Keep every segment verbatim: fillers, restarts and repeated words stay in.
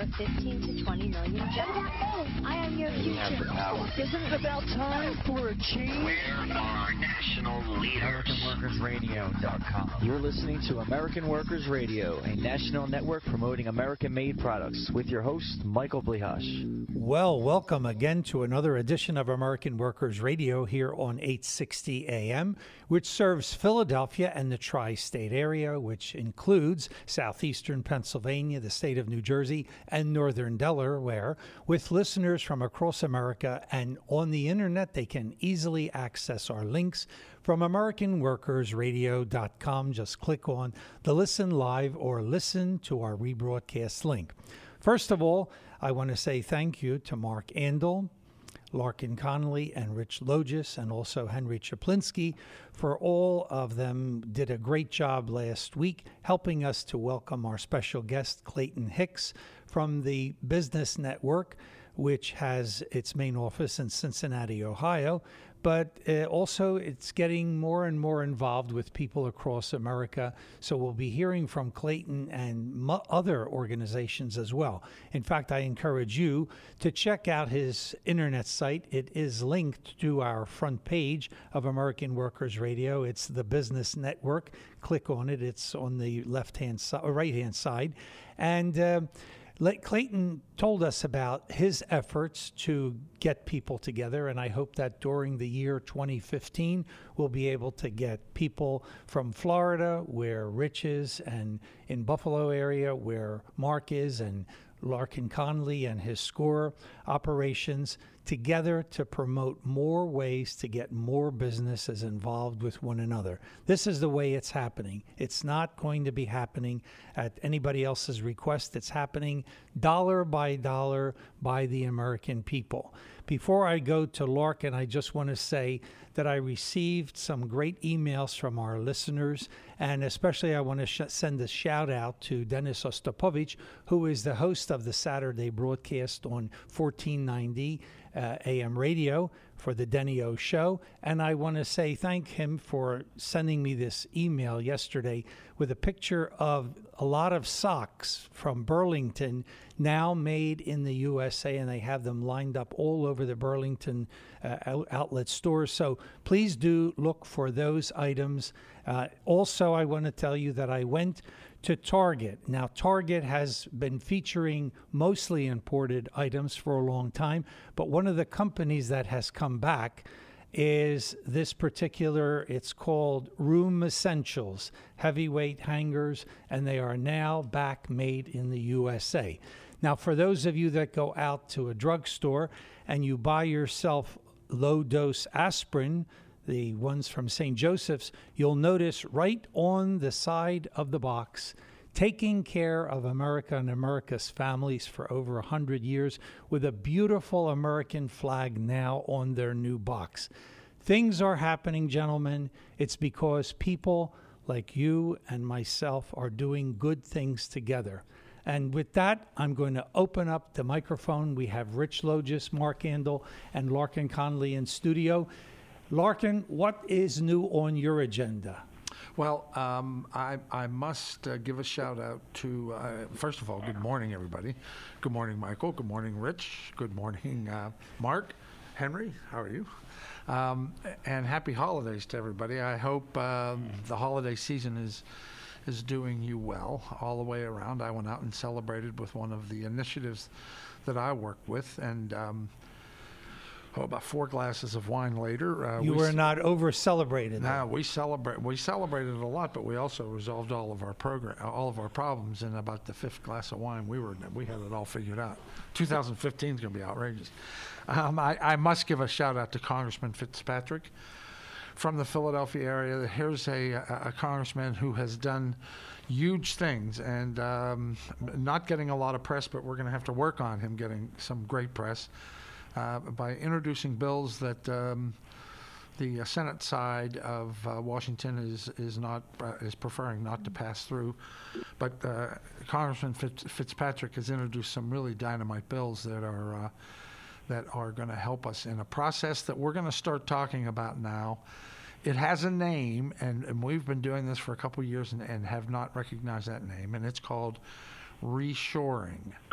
of fifteen to twenty million jobs. I am your future. Isn't it about time for a change? Where are national leaders? American Workers Radio dot com. You're listening to American Workers Radio, a national network promoting American-made products, with your host, Michael Blihash. Well, welcome again to another edition of American Workers Radio here on eight sixty A M, which serves Philadelphia and the tri-state area, which includes southeastern Pennsylvania, the state of New Jersey, and northern Delaware, with listeners from across America. And on the internet, they can easily access our links from American Workers Radio dot com. Just click on the Listen Live or Listen to our rebroadcast link. First of all, I want to say thank you to Mark Andel, Larkin Connolly, and Rich Logis, and also Henry Chaplinsky, for all of them did a great job last week helping us to welcome our special guest, Clayton Hicks, from the Business Network, which has its main office in Cincinnati, Ohio, but uh, also it's getting more and more involved with people across America. So we'll be hearing from Clayton and mo- other organizations as well. In fact, I encourage you to check out his internet site. It is linked to our front page of American Workers Radio. It's the Business Network. Click on it. It's on the left-hand side, or right-hand side. And uh, Clayton told us about his efforts to get people together, and I hope that during the year twenty fifteen, we'll be able to get people from Florida, where Rich is, and in Buffalo area, where Mark is, and Larkin Conley and his SCORE operations together to promote more ways to get more businesses involved with one another. This is the way it's happening. It's not going to be happening at anybody else's request. It's happening dollar by dollar by the American people. Before I go to Larkin, I just want to say that I received some great emails from our listeners, and especially I want to sh- send a shout out to Dennis Ostapovich, who is the host of the Saturday broadcast on fourteen ninety uh, A M radio for the Denny O Show. And I want to say thank him for sending me this email yesterday with a picture of a lot of socks from Burlington now made in the U S A, and they have them lined up all over the Burlington uh, outlet stores. So please do look for those items. Uh, also, I want to tell you that I went to Target. Now, Target has been featuring mostly imported items for a long time, but one of the companies that has come back is this particular, it's called Room Essentials, heavyweight hangers, and they are now back made in the U S A. Now, for those of you that go out to a drugstore and you buy yourself low-dose aspirin, the ones from Saint Joseph's, you'll notice right on the side of the box, taking care of America and America's families for over one hundred years, with a beautiful American flag now on their new box. Things are happening, gentlemen. It's because people like you and myself are doing good things together. And with that, I'm going to open up the microphone. We have Rich Logis, Mark Andel, and Larkin Conley in studio. Larkin, what is new on your agenda? Well, um, I, I must uh, give a shout out to, uh, first of all, good morning, everybody. Good morning, Michael. Good morning, Rich. Good morning, uh, Mark. Henry, how are you? Um, and happy holidays to everybody. I hope um, the holiday season is is doing you well all the way around. I went out and celebrated with one of the initiatives that I work with, and um, oh, about four glasses of wine later, uh, you we were not over celebrated. No, we celebrate. We celebrated a lot, but we also resolved all of our program, all of our problems in about the fifth glass of wine. We were we had it all figured out. twenty fifteen is going to be outrageous. Um, I, I must give a shout out to Congressman Fitzpatrick from the Philadelphia area. Here's a, a congressman who has done huge things, and um, not getting a lot of press, but we're going to have to work on him getting some great press uh, by introducing bills that um, the Senate side of uh, Washington is is not uh, is preferring not to pass through. But uh, Congressman Fitz, Fitzpatrick has introduced some really dynamite bills that are uh, that are going to help us in a process that we're going to start talking about now. It has a name, and, and we've been doing this for a couple of years and, and have not recognized that name, and it's called reshoring.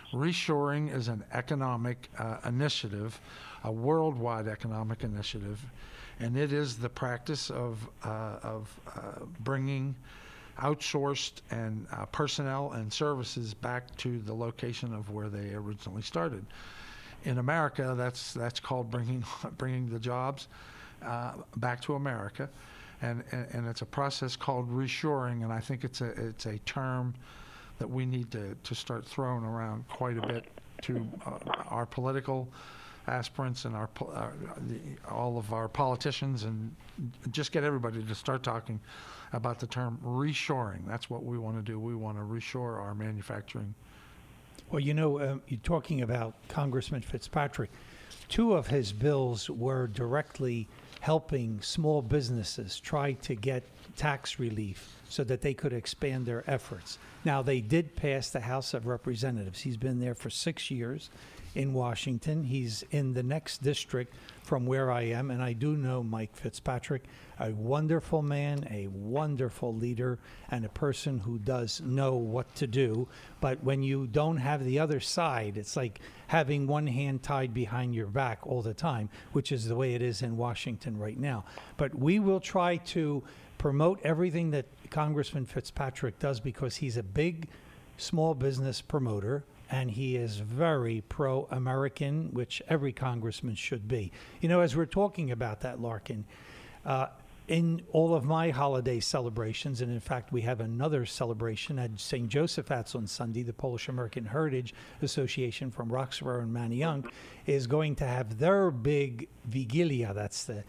Reshoring is an economic uh, initiative, a worldwide economic initiative, and it is the practice of uh, of uh, bringing outsourced and uh, personnel and services back to the location of where they originally started. In America, that's that's called bringing bringing the jobs uh, back to America, and, and and it's a process called reshoring, and I think it's a it's a term that we need to, to start throwing around quite a bit to uh, our political aspirants and our, po- uh, the, all of our politicians, and just get everybody to start talking about the term reshoring. That's what we want to do. We want to reshore our manufacturing. Well, you know, um, you're talking about Congressman Fitzpatrick. Two of his bills were directly helping small businesses try to get tax relief so that they could expand their efforts. Now, they did pass the House of Representatives. He's been there for six years in Washington. He's in the next district from where I am, and I do know Mike Fitzpatrick, a wonderful man, a wonderful leader, and a person who does know what to do. But when you don't have the other side, it's like having one hand tied behind your back all the time, which is the way it is in Washington right now. But we will try to promote everything that Congressman Fitzpatrick does, because he's a big small business promoter, and he is very pro-American, which every congressman should be. You know, as we're talking about that, Larkin, uh, in all of my holiday celebrations, and in fact, we have another celebration at Saint Joseph's on Sunday, the Polish American Heritage Association from Roxborough and Manayunk is going to have their big Vigilia, that's the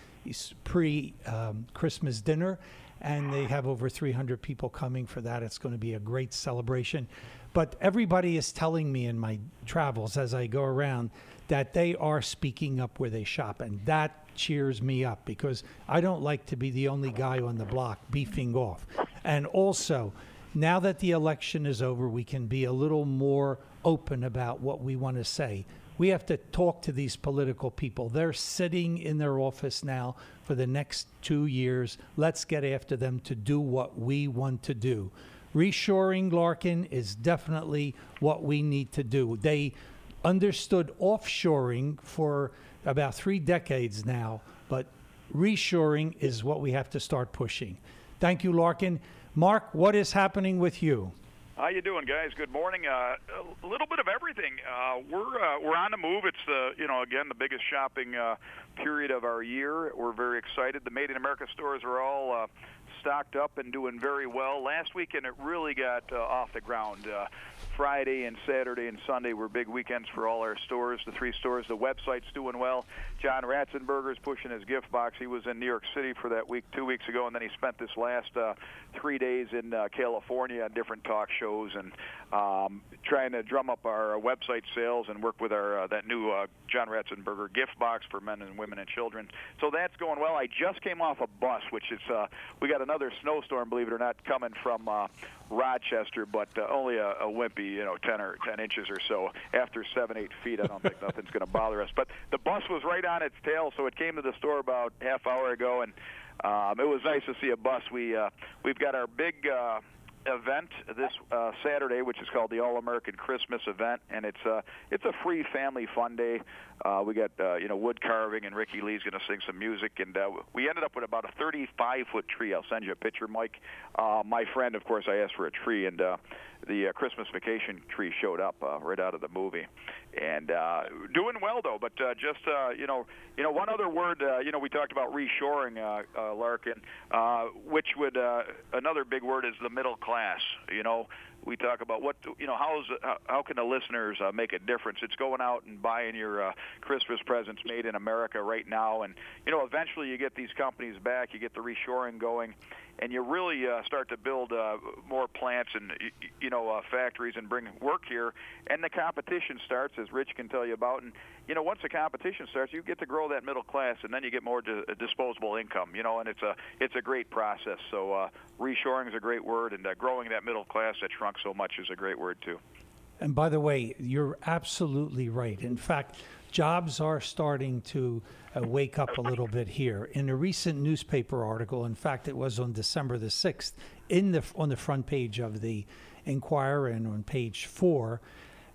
pre-Christmas um, dinner, and they have over three hundred people coming for that. It's going to be a great celebration. But everybody is telling me in my travels as I go around that they are speaking up where they shop, and that cheers me up, because I don't like to be the only guy on the block beefing off. And also, now that the election is over, we can be a little more open about what we want to say. We have to talk to these political people. They're sitting in their office now for the next two years. Let's get after them to do what we want to do. Reshoring, Larkin, is definitely what we need to do. They understood offshoring for about three decades now, but reshoring is what we have to start pushing. Thank you, Larkin. Mark, what is happening with you? How you doing, guys? Good morning. Uh, a little bit of everything. Uh, we're uh, we're on the move. It's the you know again the biggest shopping uh, period of our year. We're very excited. The Made in America stores are all uh, stocked up and doing very well. Last weekend it really got uh, off the ground. Uh, Friday and Saturday and Sunday were big weekends for all our stores, the three stores. The website's doing well. John Ratzenberger's pushing his gift box. He was in New York City for that week two weeks ago, and then he spent this last uh, three days in uh, California on different talk shows and um, trying to drum up our uh, website sales and work with our uh, that new uh, John Ratzenberger gift box for men and women and children. So that's going well. I just came off a bus, which is uh, we got another snowstorm, believe it or not, coming from uh, Rochester, but uh, only a, a wimpy, you know, ten or ten inches or so. After seven, eight feet, I don't think nothing's going to bother us. But the bus was right on its tail, so it came to the store about half hour ago, and um, it was nice to see a bus. We uh, we've got our big uh, event this uh, Saturday, which is called the All American Christmas event, and it's uh, it's a free family fun day. Uh, we got uh, you know wood carving, and Ricky Lee's going to sing some music, and uh, we ended up with about a thirty-five foot tree. I'll send you a picture, Mike. Uh, my friend, of course, I asked for a tree, and uh, the uh, Christmas Vacation tree showed up uh, right out of the movie, and uh, doing well though. But uh, just uh, you know, you know, one other word. Uh, you know, we talked about reshoring, uh, uh, Larkin, uh, which would uh, another big word is the middle class. You know. We talk about what you know. How's how, how can the listeners uh, make a difference? It's going out and buying your uh, Christmas presents made in America right now, and you know, eventually you get these companies back, you get the reshoring going, and you really uh, start to build uh, more plants and you know uh, factories and bring work here, and the competition starts, as Rich can tell you about. And you know, once the competition starts, you get to grow that middle class, and then you get more di- disposable income. You know, and it's a it's a great process. So uh, reshoring is a great word, and uh, growing that middle class that shrunk so much is a great word too. And by the way, you're absolutely right. In fact, jobs are starting to uh, wake up a little bit here. In a recent newspaper article, in fact, it was on December the sixth, in the on the front page of the Inquirer and on page four,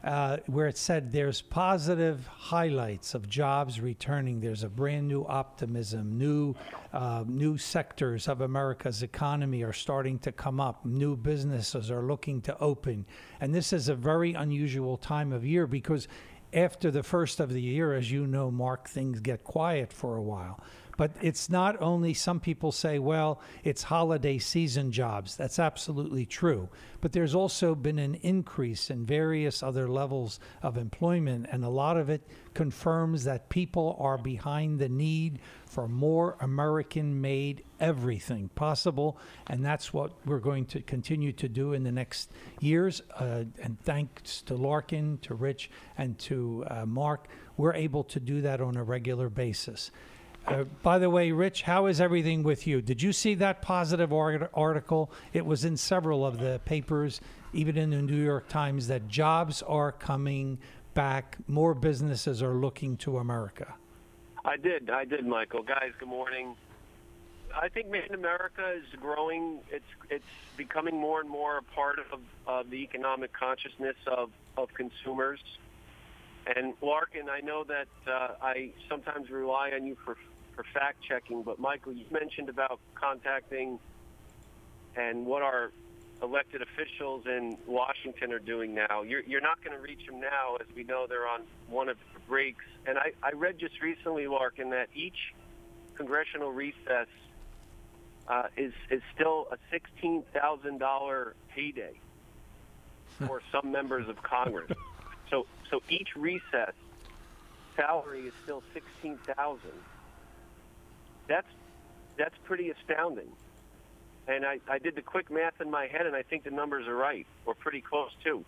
uh, where it said there's positive highlights of jobs returning. There's a brand new optimism. New, uh, new sectors of America's economy are starting to come up. New businesses are looking to open. And this is a very unusual time of year because after the first of the year, as you know, Mark, things get quiet for a while. But it's not only, some people say, well, it's holiday season jobs. That's absolutely true. But there's also been an increase in various other levels of employment, and a lot of it confirms that people are behind the need for more American-made everything possible, and that's what we're going to continue to do in the next years. Uh, and thanks to Larkin, to Rich, and to uh, Mark, we're able to do that on a regular basis. Uh, by the way, Rich, how is everything with you? Did you see that positive art- article? It was in several of the papers, even in the New York Times, that jobs are coming back. More businesses are looking to America. I did. I did, Michael. Guys, good morning. I think Made in America is growing. It's it's becoming more and more a part of, of the economic consciousness of, of consumers. And Larkin, I know that uh, I sometimes rely on you for for fact-checking, but Michael, you mentioned about contacting and what our elected officials in Washington are doing now. You're, you're not going to reach them now, as we know they're on one of the breaks. And I, I read just recently, Larkin, that each congressional recess uh, is, is still a sixteen thousand dollars payday for some members of Congress. So, so each recess salary is still sixteen thousand dollars. That's that's pretty astounding. And I, I did the quick math in my head, and I think the numbers are right, or pretty close too.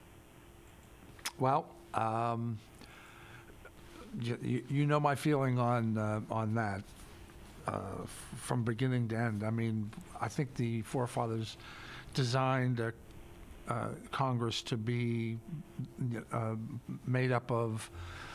Well, um, you, you know my feeling on uh, on that uh, f- from beginning to end. I mean, I think the forefathers designed a, uh, Congress to be uh, made up of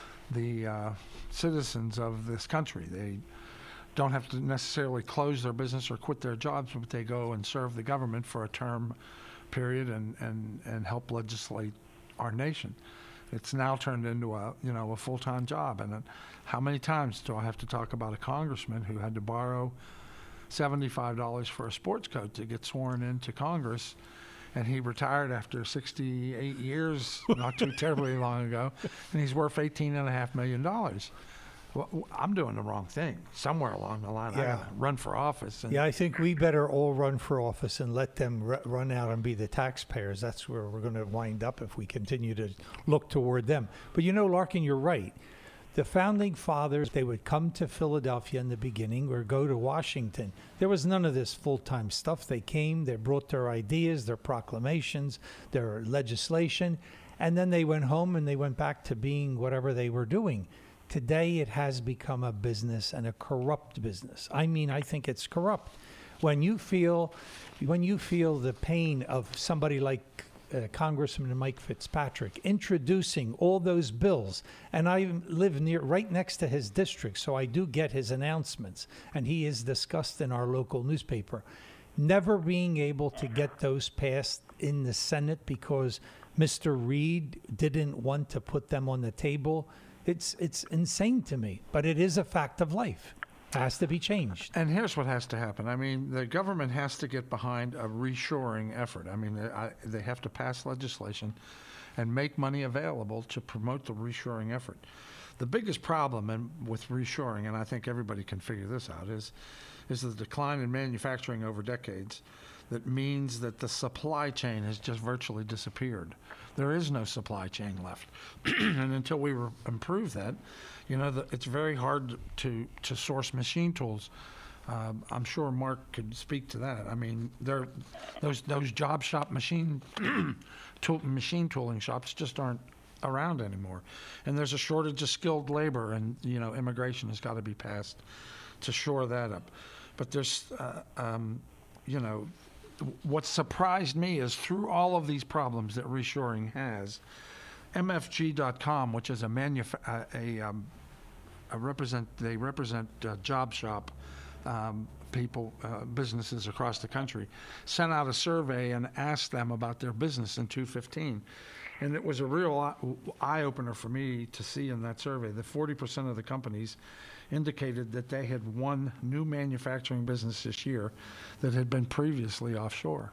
the uh, citizens of this country. They don't have to necessarily close their business or quit their jobs, but they go and serve the government for a term period and, and, and help legislate our nation. It's now turned into a, you know, a full-time job. And uh, how many times do I have to talk about a congressman who had to borrow seventy-five dollars for a sports coat to get sworn into Congress, and he retired after sixty-eight years, not too terribly long ago, and he's worth eighteen and a half million dollars. Well, I'm doing the wrong thing somewhere along the line. Yeah. I gotta run for office. And Yeah, I think we better all run for office and let them r- run out and be the taxpayers. That's where we're going to wind up if we continue to look toward them. But you know, Larkin, you're right. The founding fathers, they would come to Philadelphia in the beginning or go to Washington. There was none of this full-time stuff. They came, they brought their ideas, their proclamations, their legislation, and then they went home and they went back to being whatever they were doing. Today, it has become a business, and a corrupt business. I mean, I think it's corrupt. When you feel, when you feel the pain of somebody like uh, Congressman Mike Fitzpatrick introducing all those bills, and I live near, right next to his district, so I do get his announcements, and he is discussed in our local newspaper. Never being able to get those passed in the Senate because Mister Reed didn't want to put them on the table. It's it's insane to me, but it is a fact of life. It has to be changed. And here's what has to happen. I mean, the government has to get behind a reshoring effort. I mean, they, I, they have to pass legislation and make money available to promote the reshoring effort. The biggest problem in, with reshoring, and I think everybody can figure this out, is is the decline in manufacturing over decades. That means that the supply chain has just virtually disappeared. There is no supply chain left. And until we re- improve that, you know, the, it's very hard to, to source machine tools. Um, I'm sure Mark could speak to that. I mean, there, those those job shop machine tool, machine tooling shops just aren't around anymore. And there's a shortage of skilled labor, and, you know, immigration has got to be passed to shore that up. But there's, uh, um, you know, what surprised me is through all of these problems that reshoring has, M F G dot com, which is a manuf- uh, a, um, a represent they represent uh, job shop um, people, uh, businesses across the country, sent out a survey and asked them about their business in two fifteen, And it was a real eye-opener for me to see in that survey that forty percent of the companies indicated that they had won new manufacturing business this year that had been previously offshore.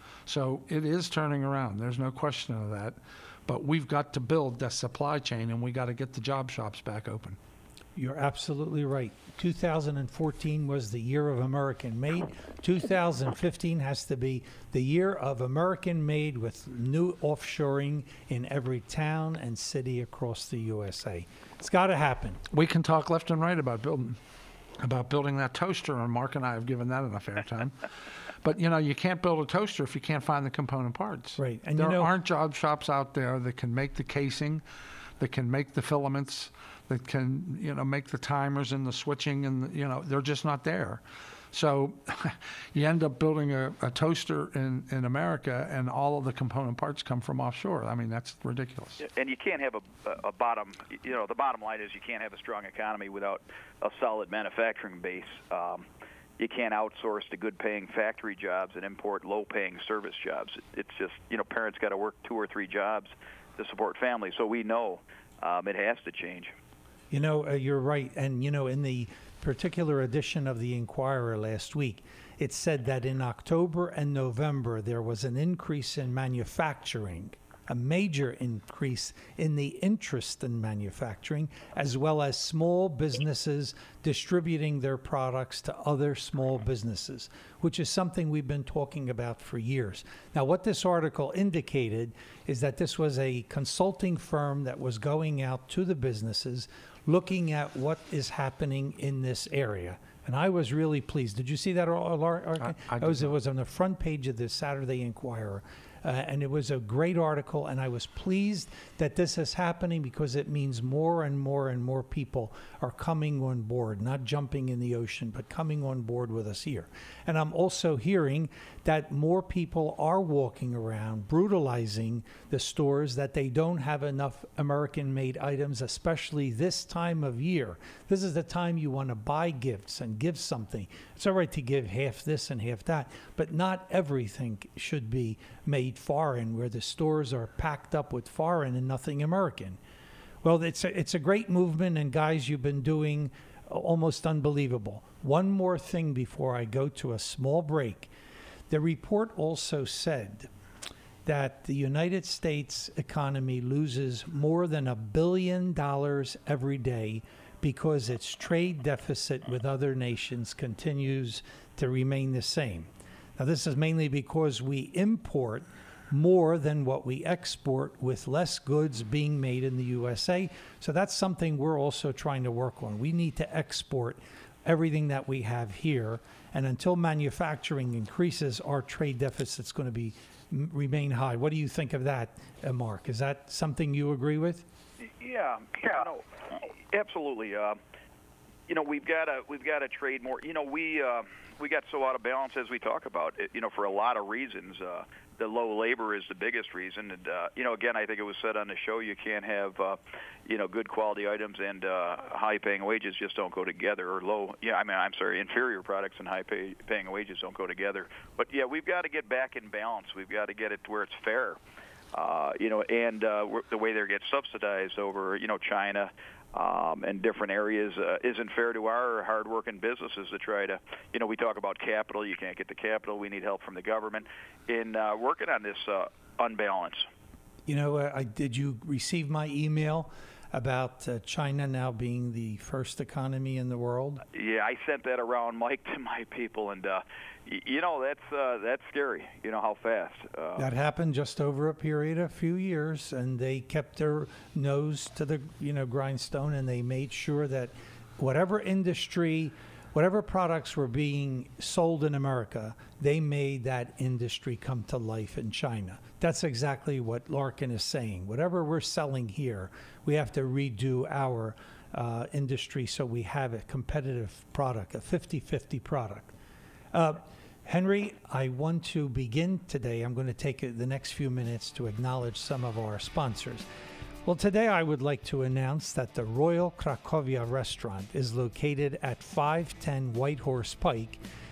So it is turning around. There's no question of that. But we've got to build the supply chain, and we got to get the job shops back open. You're absolutely right. two thousand fourteen was the year of American made. two thousand fifteen has to be the year of American made with new offshoring in every town and city across the U S A. It's got to happen. We can talk left and right about building about building that toaster, and Mark and I have given that enough airtime. But, you know, you can't build a toaster if you can't find the component parts. Right. And there you know, aren't job shops out there that can make the casing, that can make the filaments, that can, you know, make the timers and the switching, and, the, you know, they're just not there. So you end up building a, a toaster in, in America, and all of the component parts come from offshore. I mean, that's ridiculous. And you can't have a, a bottom, you know, the bottom line is you can't have a strong economy without a solid manufacturing base. Um, you can't outsource to good-paying factory jobs and import low-paying service jobs. It's just, you know, parents got to work two or three jobs to support families. So we know um, it has to change. You know, uh, you're right. And, you know, in the particular edition of the Inquirer last week, it said that in October and November there was an increase in manufacturing, a major increase in the interest in manufacturing, as well as small businesses distributing their products to other small businesses, which is something we've been talking about for years. Now, what this article indicated is that this was a consulting firm that was going out to the businesses, looking at what is happening in this area. And I was really pleased. Did you see that article? I, I it, was, it was on the front page of the Saturday Inquirer. Uh, and it was a great article, and I was pleased that this is happening because it means more and more and more people are coming on board, not jumping in the ocean, but coming on board with us here. And I'm also hearing that more people are walking around brutalizing the stores that they don't have enough American-made items, especially this time of year. This is the time you want to buy gifts and give something. It's all right to give half this and half that, but not everything should be made foreign, where the stores are packed up with foreign and nothing American. Well, it's a, it's a great movement, and guys, you've been doing almost unbelievable. One more thing before I go to a small break. The report also said that the United States economy loses more than a billion dollars every day because its trade deficit with other nations continues to remain the same. Now, this is mainly because we import more than what we export, with less goods being made in the U S A. So that's something we're also trying to work on. We need to export everything that we have here, and until manufacturing increases, our trade deficit's going to be m- remain high. What do you think of that, uh, Mark? Is that something you agree with? Yeah, yeah, no, absolutely. Uh, you know, we've got to we've got to trade more. You know, we uh, we got so out of balance, as we talk about. It, you know, for a lot of reasons. Uh, the low labor is the biggest reason, and uh, you know, again, I think it was said on the show, you can't have uh, you know, good quality items and uh, high-paying wages just don't go together, or low. Yeah, I mean, I'm sorry, inferior products and high-paying wages don't go together. But yeah, we've got to get back in balance. We've got to get it to where it's fair. Uh, you know, and uh, the way they get subsidized over, you know, China um, and different areas uh, isn't fair to our hard-working businesses to try to, you know, we talk about capital. You can't get the capital. We need help from the government in uh, working on this uh, unbalance. You know, uh, I, did you receive my email about uh, China now being the first economy in the world? Yeah, I sent that around, Mike, to my people, and uh, y- you know that's uh, that's scary. You know how fast uh, that happened just over a period of a few years, and they kept their nose to the you know grindstone, and they made sure that whatever industry, whatever products were being sold in America, they made that industry come to life in China. That's exactly what Larkin is saying. Whatever we're selling here, we have to redo our uh, industry so we have a competitive product, a fifty-fifty product. Uh, Henry, I want to begin today. I'm going to take the next few minutes to acknowledge some of our sponsors. Well, today I would like to announce that the Royal Cracovia restaurant is located at five ten White Horse Pike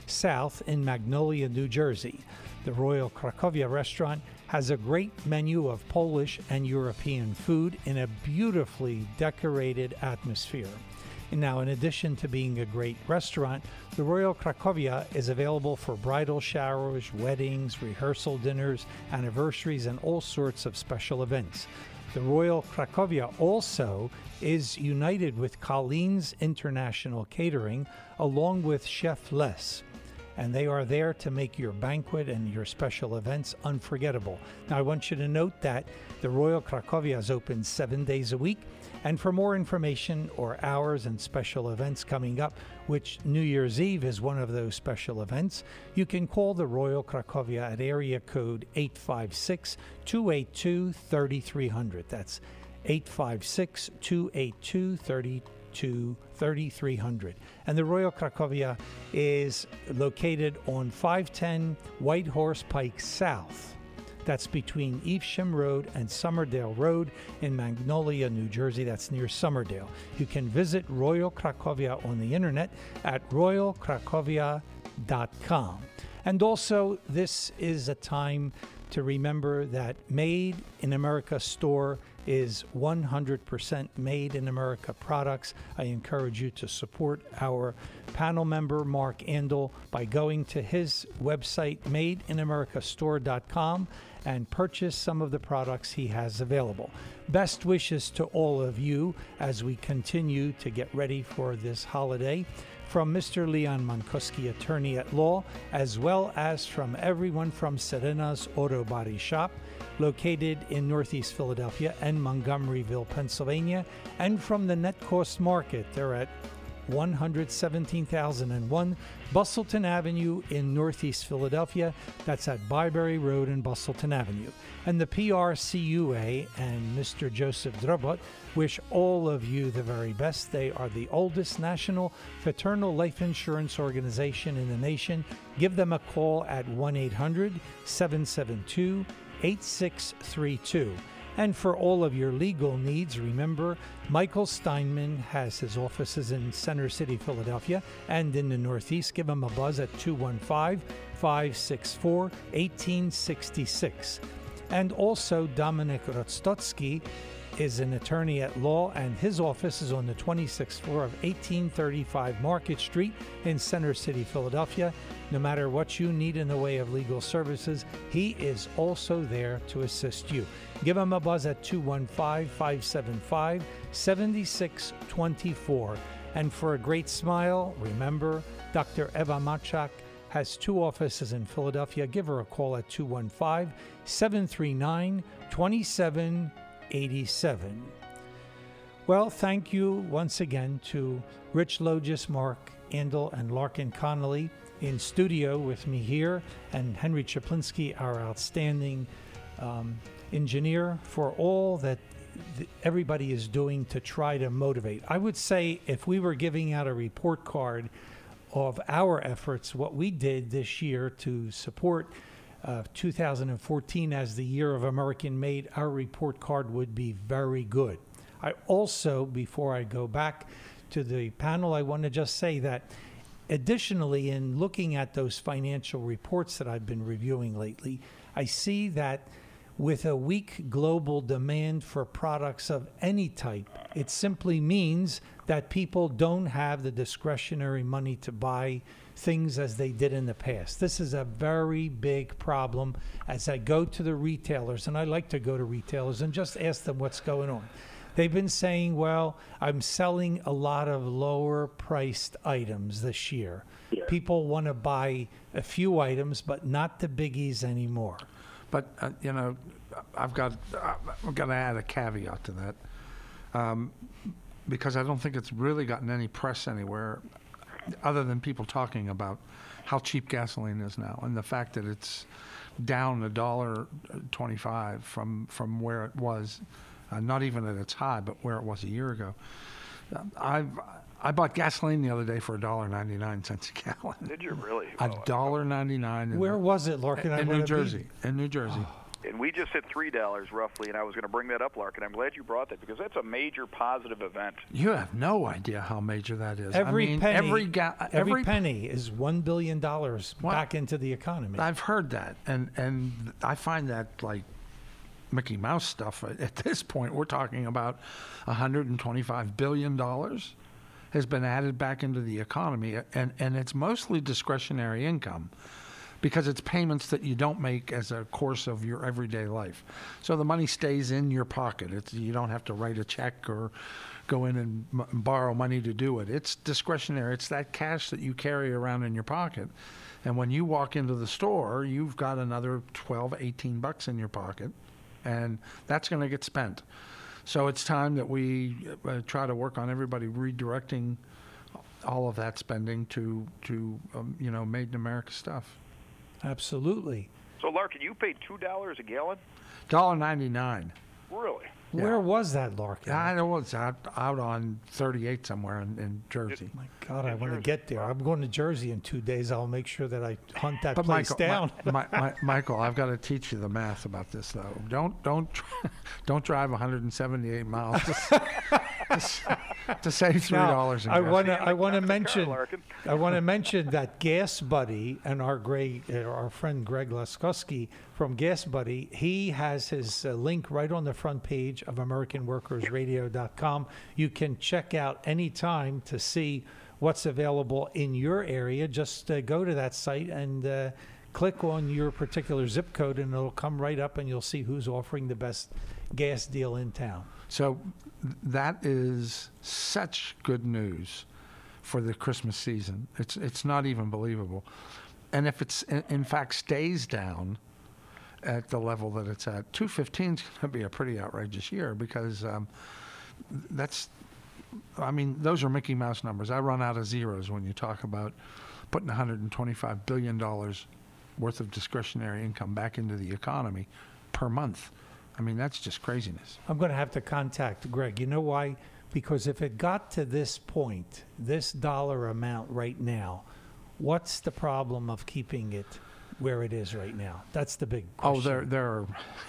South in Magnolia, New Jersey. The Royal Cracovia restaurant has a great menu of Polish and European food in a beautifully decorated atmosphere. Now, in addition to being a great restaurant, the Royal Cracovia is available for bridal showers, weddings, rehearsal dinners, anniversaries, and all sorts of special events. The Royal Cracovia also is united with Colleen's International Catering, along with Chef Les, and they are there to make your banquet and your special events unforgettable. Now, I want you to note that the Royal Cracovia is open seven days a week. And for more information or hours and special events coming up, which New Year's Eve is one of those special events, you can call the Royal Cracovia at area code eight five six, two eight two, three three zero zero. That's eight five six, two eight two, three three zero zero. And the Royal Cracovia is located on five ten White Horse Pike South. That's between Evesham Road and Somerdale Road in Magnolia, New Jersey. That's near Somerdale. You can visit Royal Cracovia on the internet at royal cracovia dot com. And also, this is a time to remember that Made in America store is one hundred percent Made in America products. I encourage you to support our panel member, Mark Andel, by going to his website, made in america store dot com, and purchase some of the products he has available. Best wishes to all of you as we continue to get ready for this holiday. From Mister Leon Mankoski, attorney at law, as well as from everyone from Serena's Auto Body Shop, located in Northeast Philadelphia and Montgomeryville, Pennsylvania, and from the Net Cost Market. They're at one hundred seventeen thousand one Bustleton Avenue in Northeast Philadelphia. That's at Byberry Road and Bustleton Avenue. And the P R C U A and Mister Joseph Drobot wish all of you the very best. They are the oldest national fraternal life insurance organization in the nation. Give them a call at one eight hundred, seven seven two, eight six three two. And for all of your legal needs, remember, Michael Steinman has his offices in Center City, Philadelphia, and in the Northeast. Give him a buzz at two one five, five six four, one eight six six. And also, Dominic Rostotsky is an attorney at law, and his office is on the twenty-sixth floor of eighteen thirty-five Market Street in Center City, Philadelphia. No matter what you need in the way of legal services, he is also there to assist you. Give him a buzz at two one five, five seven five, seven six two four. And for a great smile, remember, Doctor Eva Machak has two offices in Philadelphia. Give her a call at two one five, seven three nine, two seven eight seven. Well, thank you once again to Rich Logis, Mark Andel, and Larkin Connolly in studio with me here, and Henry Chaplinsky, our outstanding um, engineer, for all that th- everybody is doing to try to motivate. I would say if we were giving out a report card of our efforts, what we did this year to support uh, two thousand fourteen as the year of American Made, our report card would be very good. I also, before I go back to the panel, I want to just say that additionally, in looking at those financial reports that I've been reviewing lately, I see that with a weak global demand for products of any type, it simply means that people don't have the discretionary money to buy things as they did in the past. This is a very big problem. As I go to the retailers, and I like to go to retailers and just ask them what's going on. They've been saying, well, I'm selling a lot of lower priced items this year. Yeah. People want to buy a few items, but not the biggies anymore. But, uh, you know, I've got, I'm going to add a caveat to that, um, because I don't think it's really gotten any press anywhere other than people talking about how cheap gasoline is now and the fact that it's down a dollar twenty-five from, from where it was. Uh, not even at its high, but where it was a year ago. Uh, I've I bought gasoline the other day for a dollar ninety-nine cents a gallon. Did you really? A dollar ninety-nine. Where was it, Larkin? In, in New Jersey. Be... In New Jersey. and we just hit three dollars roughly. And I was going to bring that up, Lark, and I'm glad you brought that because that's a major positive event. You have no idea how major that is. Every I mean, penny, every, ga- every, every penny is one billion dollars Well, back into the economy. I've heard that, and and I find that like Mickey Mouse stuff. At this point, we're talking about one hundred twenty-five billion dollars has been added back into the economy, and and it's mostly discretionary income, because it's payments that you don't make as a course of your everyday life. So the money stays in your pocket. It's, you don't have to write a check or go in and m- borrow money to do it. It's discretionary. It's that cash that you carry around in your pocket. And when you walk into the store, you've got another twelve, eighteen bucks in your pocket, and that's going to get spent. So it's time that we uh, try to work on everybody redirecting all of that spending to, to um, you know, Made in America stuff. Absolutely. So, Larkin, you paid two dollars a gallon? one dollar ninety-nine. Really? Yeah. Where was that, Larkin? I know it's out, out on thirty-eight somewhere in, in Jersey. My God, I In want to Jersey. get there. I'm going to Jersey in two days. I'll make sure that I hunt that But place Michael, down. Mi- Mi- Mi- Michael, I've got to teach you the math about this, though. Don't don't tr- don't drive one hundred seventy-eight miles to, to, to save three dollars. I want to. gas. I want to Not the car, mention. Larkin. I want to mention that Gas Buddy and our great, uh, our friend Greg Laskowski from Gas Buddy. He has his uh, link right on the front page of American Workers Radio dot com. You can check out anytime to see what's available in your area. Just uh, go to that site and uh, click on your particular zip code, and it'll come right up, and you'll see who's offering the best gas deal in town. So th- that is such good news for the Christmas season. It's it's not even believable. And if it's in, in fact stays down at the level that it's at, two fifteen is going to be a pretty outrageous year, because um, that's, I mean, those are Mickey Mouse numbers. I run out of zeros when you talk about putting one hundred twenty-five billion dollars worth of discretionary income back into the economy per month. I mean, that's just craziness. I'm going to have to contact Greg. You know why? Because if it got to this point, this dollar amount right now, what's the problem of keeping it where it is right now? That's the big question. Oh, there there are.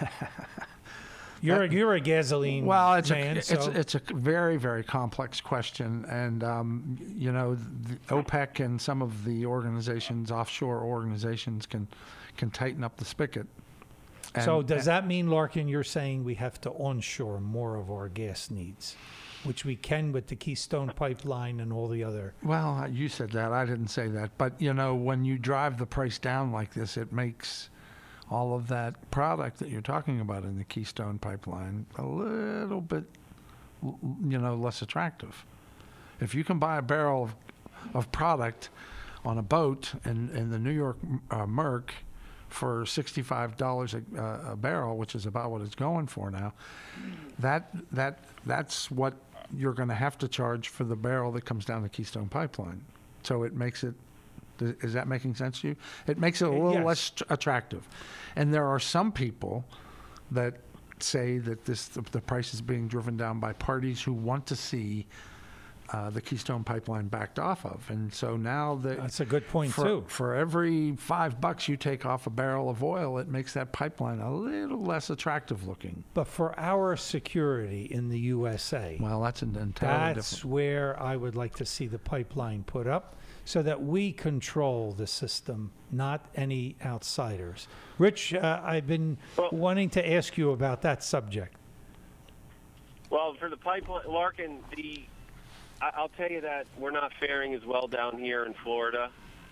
You're a, you're a gasoline Well, it's man, a it's, so it's a very very complex question, and um, you know, the OPEC and some of the organizations, offshore organizations, can can tighten up the spigot. so And- does that mean, Larkin, you're saying we have to onshore more of our gas needs, which we can with the Keystone Pipeline and all the other? Well, you said that. I didn't say that. But, you know, when you drive the price down like this, it makes all of that product that you're talking about in the Keystone Pipeline a little bit, l- you know, less attractive. If you can buy a barrel of, of product on a boat in, in the New York uh, Merc for sixty-five dollars a, uh, a barrel, which is about what it's going for now, that that that's what you're going to have to charge for the barrel that comes down the Keystone Pipeline. So it makes it, th- is that making sense to you? It makes it a little Yes. less tr- attractive. And there are some people that say that this the, the price is being driven down by parties who want to see uh, the Keystone Pipeline backed off of. And so now that That's a good point, for, too. for every five bucks you take off a barrel of oil, it makes that pipeline a little less attractive looking. But for our security in the U S A, Well, that's an entirely that's different. where I would like to see the pipeline put up so that we control the system, not any outsiders. Rich, uh, I've been Well- wanting to ask you about that subject. Well, for the pipeline, Larkin, the I- I'll tell you that we're not faring as well down here in Florida.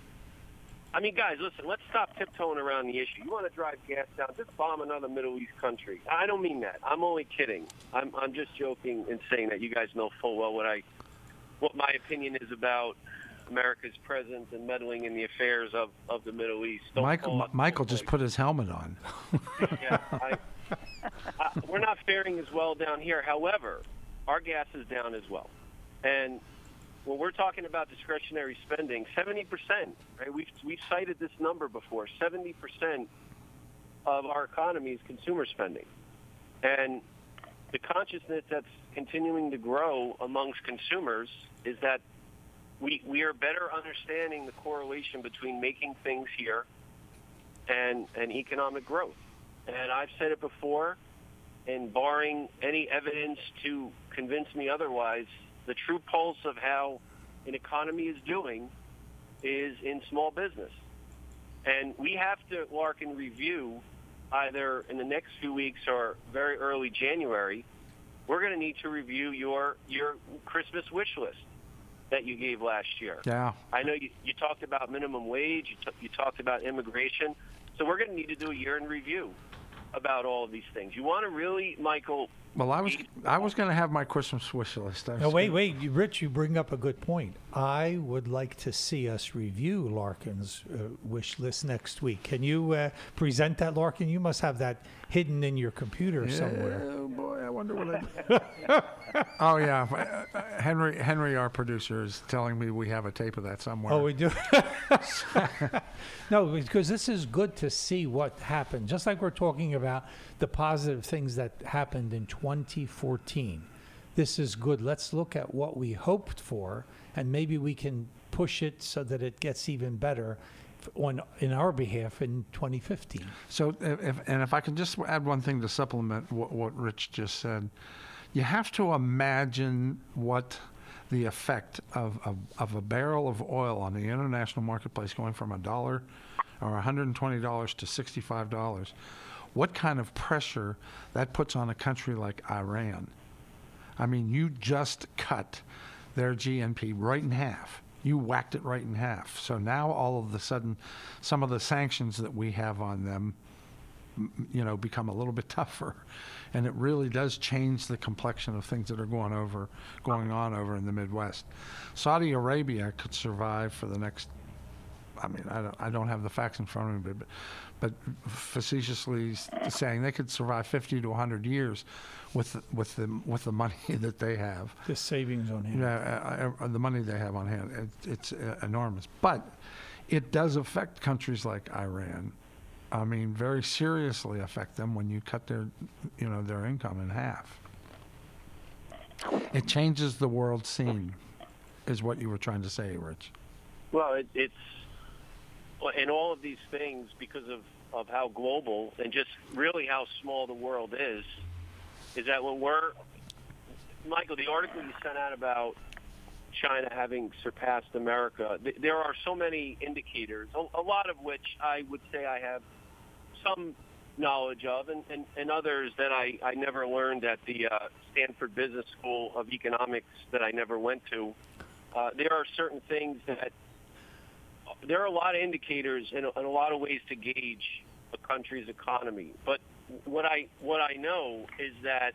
I mean, guys, listen, let's stop tiptoeing around the issue. You want to drive gas down, just bomb another Middle East country. I don't mean that. I'm only kidding. I'm I'm just joking and saying that. You guys know full well what I what my opinion is about America's presence and meddling in the affairs of, of the Middle East. Don't Michael call it- Michael just put his helmet on. yeah, I, I, we're not faring as well down here. However, our gas is down as well. And when we're talking about discretionary spending, seventy percent, right? We've, we've cited this number before. seventy percent of our economy is consumer spending. And the consciousness that's continuing to grow amongst consumers is that we, we are better understanding the correlation between making things here and, and economic growth. And I've said it before, and barring any evidence to convince me otherwise, the true pulse of how an economy is doing is in small business. And we have to, Larkin, review either in the next few weeks or very early January, we're going to need to review your your Christmas wish list that you gave last year. Yeah. I know you, you talked about minimum wage, you, t- you talked about immigration, so we're going to need to do a year in review about all of these things. You want to really, Michael... Well, I was I was going to have my Christmas wish list. No, wait, wait, you- Rich, you bring up a good point. I would like to see us review Larkin's uh, wish list next week. Can you uh, present that, Larkin? You must have that hidden in your computer somewhere. Oh boy, I wonder what I. Oh yeah, uh, uh, Henry. Henry, our producer, is telling me we have a tape of that somewhere. Oh, we do. No, because this is good to see what happened. Just like we're talking about the positive things that happened in twenty fourteen. This is good. Let's look at what we hoped for, and maybe we can push it so that it gets even better f- on in our behalf in twenty fifteen. So, if, and if I can just add one thing to supplement what, what Rich just said, you have to imagine what the effect of, of, of a barrel of oil on the international marketplace going from a dollar or one hundred twenty dollars to sixty-five dollars, what kind of pressure that puts on a country like Iran. I mean, you just cut their G N P right in half. You whacked it right in half. So now all of a sudden, some of the sanctions that we have on them, you know, become a little bit tougher. And it really does change the complexion of things that are going over, going on over in the Midwest. Saudi Arabia could survive for the next, I mean, I don't, I don't have the facts in front of me, but, but facetiously saying they could survive fifty to one hundred years with the, with the with the money that they have. The savings on hand. Yeah, uh, uh, the money they have on hand, it, it's uh, enormous. But it does affect countries like Iran. I mean, very seriously affect them when you cut their, you know, their income in half. It changes the world scene, is what you were trying to say, Rich. Well, it, it's in all of these things because of, of how global and just really how small the world is, is that when we're, Michael, the article you sent out about China having surpassed America, th- there are so many indicators, a, a lot of which I would say I have some knowledge of, and, and, and others that I, I never learned at the uh, Stanford Business School of Economics that I never went to. Uh, there are certain things that, there are a lot of indicators and a, and a lot of ways to gauge a country's economy. But what I what I know is that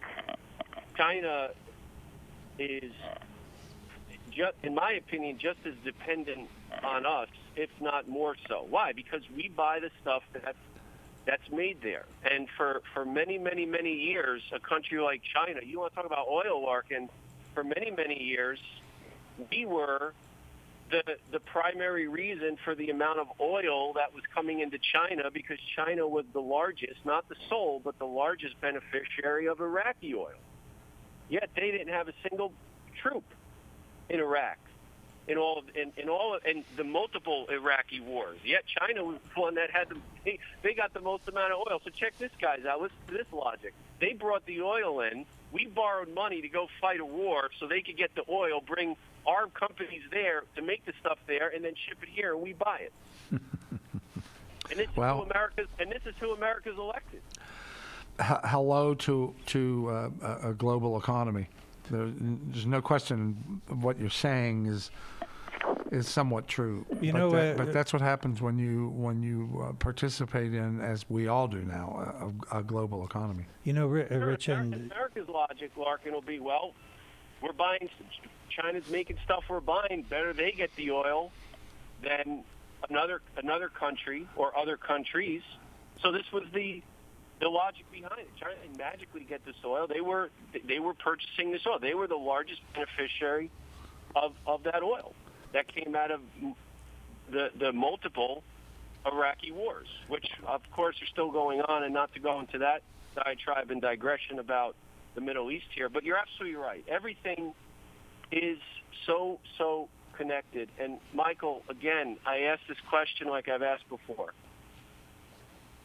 China is, just, in my opinion, just as dependent on us, if not more so. Why? Because we buy the stuff that's that's made there. And for, for many, many, many years, a country like China, you want to talk about oil, Larkin, for many, many years, we were the the primary reason for the amount of oil that was coming into China, because China was the largest, not the sole, but the largest beneficiary of Iraqi oil. Yet they didn't have a single troop in Iraq. In all of, in, in all of, in the multiple Iraqi wars. Yet China was the one that had the, they, they got the most amount of oil. So check this, guys, out. Listen to this logic. They brought the oil in. We borrowed money to go fight a war so they could get the oil, bring our companies there to make the stuff there, and then ship it here, and we buy it. and this well, is who America's, and this is who America's elected. H- hello to to uh, a global economy. There, there's no question what you're saying is is somewhat true. You but know, that, uh, but that's what happens when you when you uh, participate in, as we all do now, a, a global economy. You know, Rich, Sure, Rich America's, and America's logic, Larkin, will be, well, we're buying, China's making stuff we're buying. Better they get the oil than another another country or other countries. So this was the the logic behind it. China didn't magically get this oil. They were they were purchasing this oil. They were the largest beneficiary of, of that oil that came out of the the multiple Iraqi wars, which of course are still going on. And not to go into that diatribe and digression about the Middle East here, but you're absolutely right. Everything is so so connected. And Michael, again, I asked this question like I've asked before.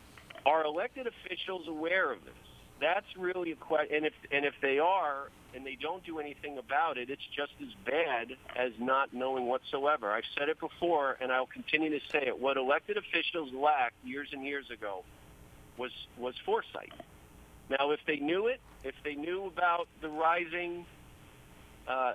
Are elected officials aware of this? That's really a question. And if and if they are, and they don't do anything about it, it's just as bad as not knowing whatsoever. I've said it before, and I'll continue to say it. What elected officials lacked years and years ago was was foresight. Now, if they knew it, if they knew about the rising uh,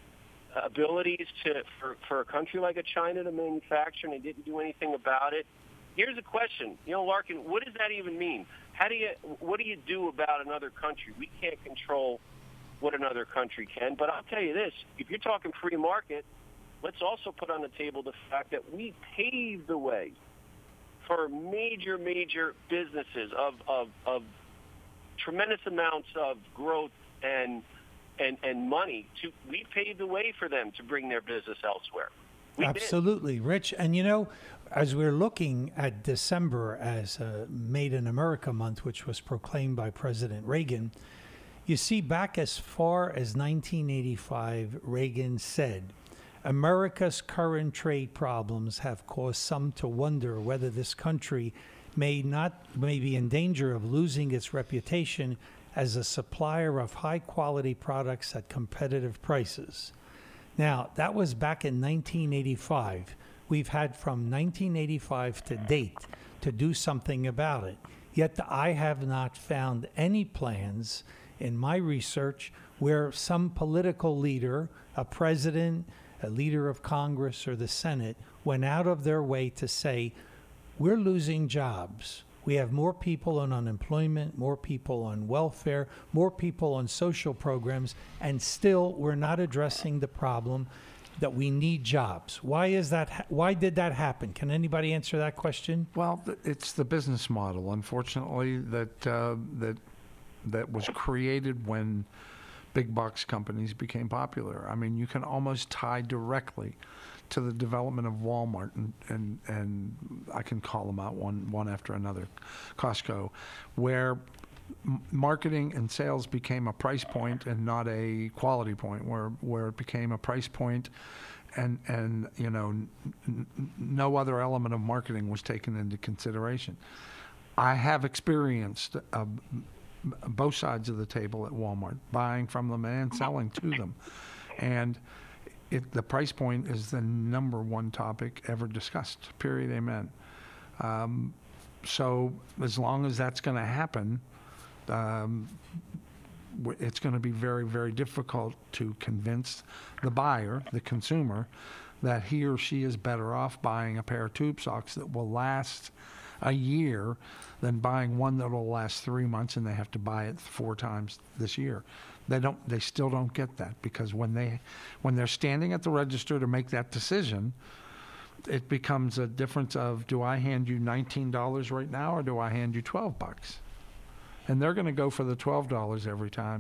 abilities to for, for a country like a China to manufacture, and they didn't do anything about it, here's a question. You know, Larkin, what does that even mean? How do you, what do you do about another country? We can't control what another country can. But I'll tell you this, if you're talking free market, let's also put on the table the fact that we paved the way for major, major businesses of, of, of tremendous amounts of growth and, and, and money. To, we paved the way for them to bring their business elsewhere. We Absolutely, did. Rich. And, you know, as we're looking at December as a Made in America month, which was proclaimed by President Reagan, you see back as far as nineteen eighty-five, Reagan said, America's current trade problems have caused some to wonder whether this country may not may be in danger of losing its reputation as a supplier of high-quality products at competitive prices. Now, that was back in nineteen eighty-five. We've had from nineteen eighty-five to date to do something about it. Yet I have not found any plans in my research where some political leader, a president, a leader of Congress or the Senate, went out of their way to say, we're losing jobs. We have more people on unemployment, more people on welfare, more people on social programs, and still we're not addressing the problem that we need jobs. Why is that? Why did that happen? Can anybody answer that question? Well, it's the business model, unfortunately, that uh, that that was created when big box companies became popular. I mean, you can almost tie directly to the development of Walmart, and, and, and I can call them out one, one after another, Costco, where m- marketing and sales became a price point and not a quality point, where, where it became a price point and, and you know, n- n- no other element of marketing was taken into consideration. I have experienced uh, both sides of the table at Walmart, buying from them and selling to them. And It, the price point is the number one topic ever discussed, period, amen. Um, so as long as that's going to happen, um, w- it's going to be very, very difficult to convince the buyer, the consumer, that he or she is better off buying a pair of tube socks that will last a year than buying one that will last three months and they have to buy it four times this year. They don't. They still don't get that, because when they, when they're standing at the register to make that decision, it becomes a difference of, do I hand you nineteen dollars right now or do I hand you twelve bucks? And they're going to go for the twelve dollars every time.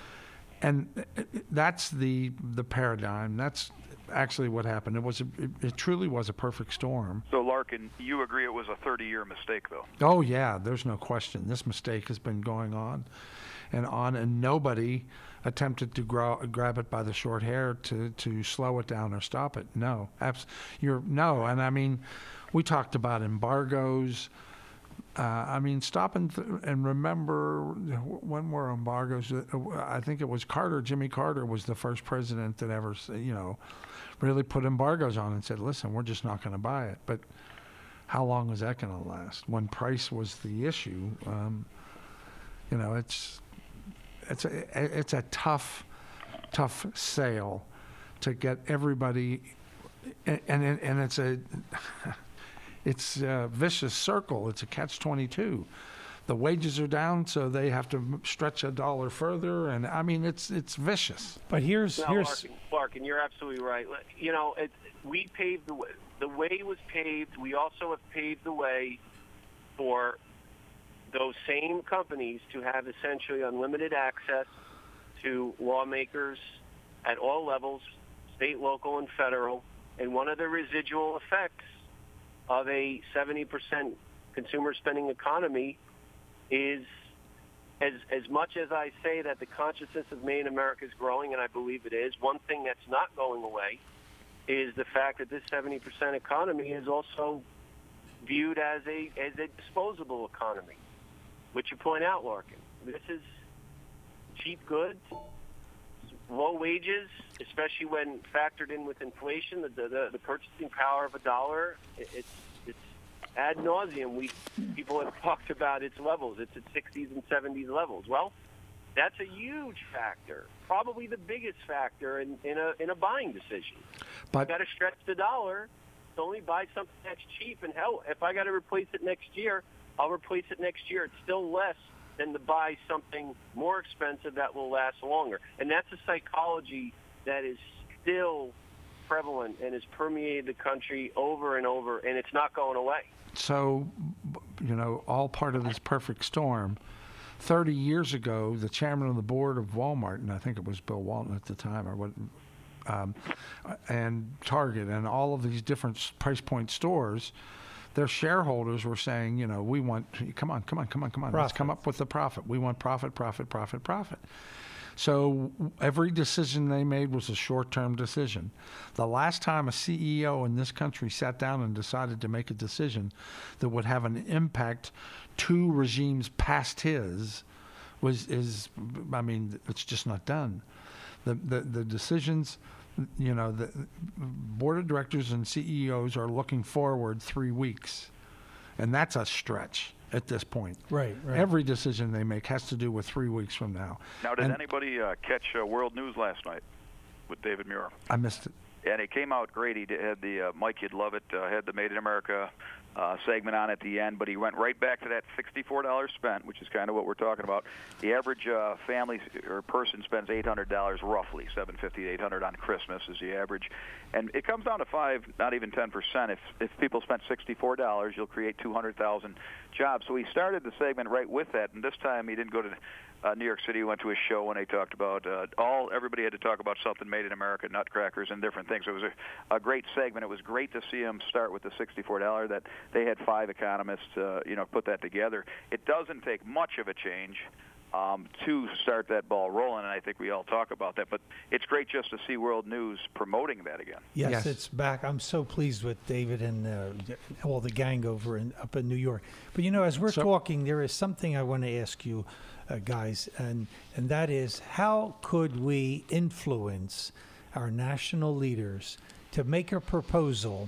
And that's the the paradigm. That's actually what happened. It was a, it, it truly was a perfect storm. So, Larkin, you agree it was a thirty-year mistake, though? Oh yeah, there's no question. This mistake has been going on and on, and nobody attempted to grow, grab it by the short hair to, to slow it down or stop it. No, abs- you're no, and I mean, we talked about embargoes. Uh, I mean, stop and th- and remember when were embargoes? I think it was Carter. Jimmy Carter was the first president that ever, you know, really put embargoes on and said, "Listen, we're just not going to buy it." But how long was that going to last? When price was the issue, um, you know, it's. It's a it's a tough, tough sale to get everybody, and and, and it's a it's a vicious circle. It's a catch twenty-two. The wages are down, so they have to stretch a dollar further, and I mean it's it's vicious. But here's no, here's Larkin, Larkin, you're absolutely right. You know, it, we paved the way. The way was paved. We also have paved the way for those same companies to have essentially unlimited access to lawmakers at all levels, state, local, and federal. And one of the residual effects of a seventy percent consumer spending economy is, as as much as I say that the consciousness of Made in America is growing, and I believe it is, one thing that's not going away is the fact that this seventy percent economy is also viewed as a as a disposable economy, which you point out, Larkin. This is cheap goods, low wages, especially when factored in with inflation, the the, the purchasing power of a dollar. It, it's it's ad nauseum. We people have talked about its levels. It's at sixties and seventies levels. Well, that's a huge factor, probably the biggest factor in, in a in a buying decision. But you got to stretch the dollar to only buy something that's cheap. And hell, if I got to replace it next year, I'll replace it next year. It's still less than to buy something more expensive that will last longer. And that's a psychology that is still prevalent and has permeated the country over and over, and it's not going away. So, you know, all part of this perfect storm. thirty years ago, the chairman of the board of Walmart, and I think it was Bill Walton at the time, or what, um, and Target, and all of these different price point stores, their shareholders were saying, you know, we want, come on, come on, come on, come on, let's come up with the profit. We want profit, profit, profit, profit. So every decision they made was a short-term decision. The last time a C E O in this country sat down and decided to make a decision that would have an impact two regimes past his was is, I mean, it's just not done. The the, the decisions, you know, the board of directors and C E Os are looking forward three weeks, and that's a stretch at this point. Right, right. Every decision they make has to do with three weeks from now. Now, did and anybody uh, catch uh, World News last night with David Muir? I missed it. And it came out great. He did, had the uh, Mike, you'd love it. Uh, had the Made in America uh, segment on at the end, but he went right back to that sixty-four dollars spent, which is kind of what we're talking about. The average uh, family or person spends eight hundred dollars roughly, seven fifty to eight hundred on Christmas is the average, and it comes down to five, not even ten percent. If if people spent sixty-four dollars, you'll create two hundred thousand jobs. So he started the segment right with that, and this time he didn't go to Uh, New York City. He went to a show when they talked about uh, all. Everybody had to talk about something made in America, nutcrackers and different things. It was a, a great segment. It was great to see him start with the sixty-four dollars. That they had five economists, uh, you know, put that together. It doesn't take much of a change um, to start that ball rolling, and I think we all talk about that. But it's great just to see World News promoting that again. Yes, Yes. it's back. I'm so pleased with David and uh, all the gang over in, up in New York. But, you know, as we're So- talking, there is something I want to ask you, uh, guys, and, and that is, how could we influence our national leaders to make a proposal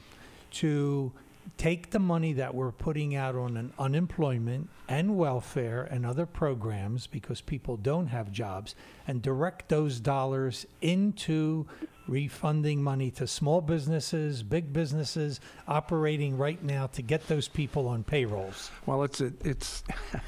to take the money that we're putting out on an unemployment and welfare and other programs because people don't have jobs, and direct those dollars into refunding money to small businesses, big businesses operating right now to get those people on payrolls? Well, it's a, it's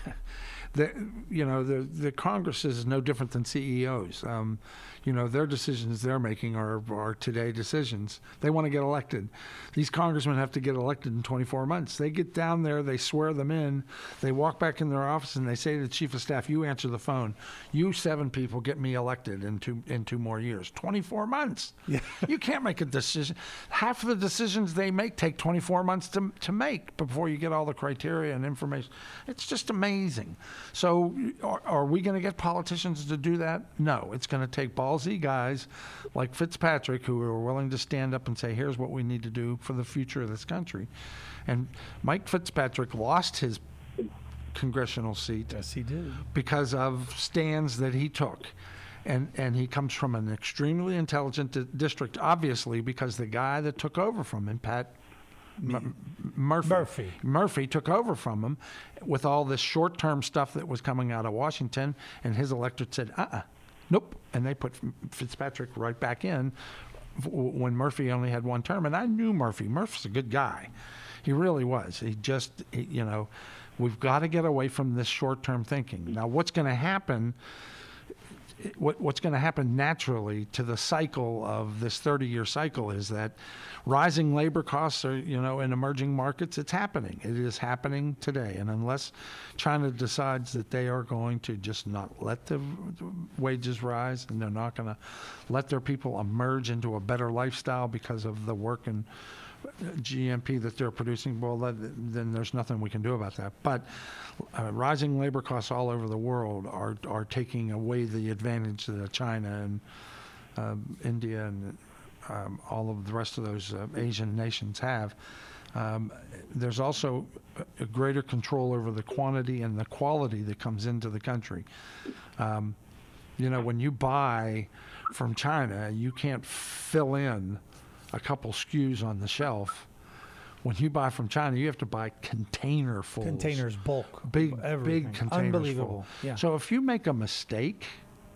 the you know the the Congress is no different than C E Os. Um, you know, their decisions they're making are are today decisions. They want to get elected. These congressmen have to get elected in twenty-four months. They get down there, they swear them in, they walk back in their office, and they say to the chief of staff, "You answer the phone. You seven people get me elected in two in two more years." twenty-four months. Yeah. You can't make a decision. Half of the decisions they make take twenty-four months to to make before you get all the criteria and information. It's just amazing. So are, are we going to get politicians to do that? No. It's going to take ballsy guys like Fitzpatrick who are willing to stand up and say, here's what we need to do for the future of this country. And Mike Fitzpatrick lost his congressional seat. Yes, he did. Because of stands that he took. And and he comes from an extremely intelligent di- district, obviously, because the guy that took over from him, Pat M- Murphy. Murphy. Murphy took over from him with all this short-term stuff that was coming out of Washington, and his electorate said, uh-uh, nope. And they put Fitzpatrick right back in when Murphy only had one term. And I knew Murphy. Murphy's a good guy. He really was. He just, he, you know, we've got to get away from this short-term thinking. Now, what's going to happen... What, what's going to happen naturally to the cycle of this thirty-year cycle is that rising labor costs are, you know, in emerging markets, it's happening. It is happening today. And unless China decides that they are going to just not let the wages rise and they're not going to let their people emerge into a better lifestyle because of the work and G M P that they're producing, well, then there's nothing we can do about that. But uh, rising labor costs all over the world are are taking away the advantage that China and um, India and um, all of the rest of those uh, Asian nations have. Um, there's also a, a greater control over the quantity and the quality that comes into the country. Um, you know, when you buy from China, you can't fill in a couple S K Us on the shelf. When you buy from China, you have to buy container fulls. Containers, bulk, big, everything. big containers Unbelievable. full. Yeah. So if you make a mistake